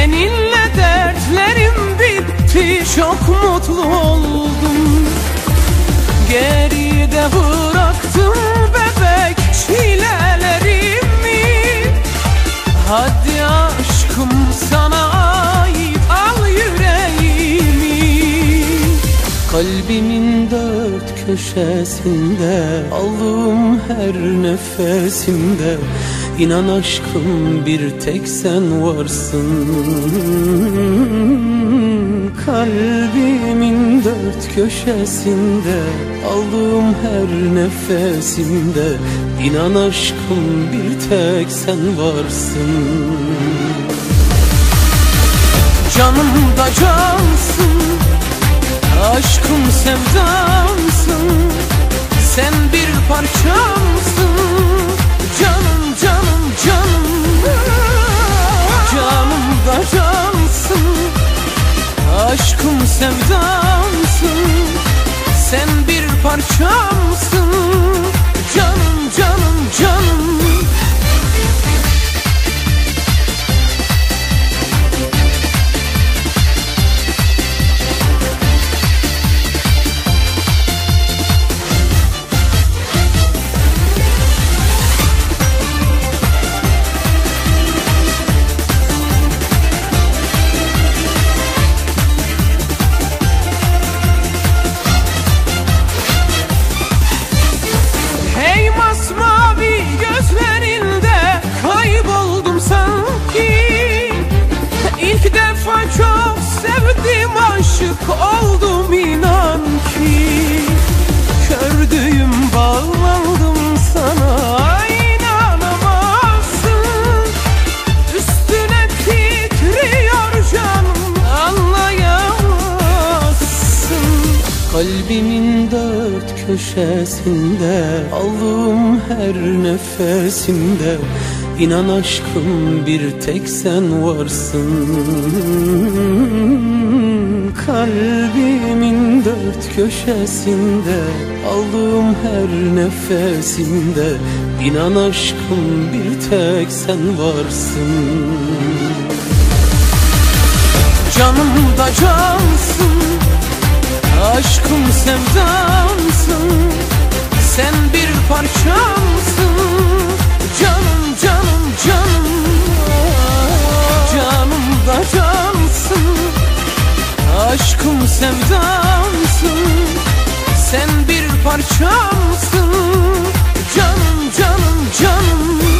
Seninle dertlerim bitti, çok mutlu oldum. Geride bıraktım bebek çilelerimi. Hadi aşkım sana ait, al yüreğimi. Kalbimin dört köşesinde, aldığım her nefesimde, İnan aşkım bir tek sen varsın. Kalbimin dört köşesinde, aldığım her nefesimde, İnan aşkım bir tek sen varsın. Canım da cansın, aşkım sevdamsın. Sen bir parçamsın, canım canım canım. Canım da cansın, aşkım sevdamsın. Sen bir parçamsın, canım canım canım. Çok sevdim, aşık oldum inan ki. Kördüğüm bağlandım sana, inanamazsın. Üstüne titriyor canım, anlayamazsın. Kalbimin dört köşesinde, aldığım her nefesimde, İnan aşkım bir tek sen varsın. Kalbimin dört köşesinde, aldığım her nefesimde, İnan aşkım bir tek sen varsın. Canım da cansın, aşkım sevdamsın. Sen bir parçamsın, canım canım canım. Canım da cansın, aşkım sevdamsın. Sen bir parçamsın, canım canım canım.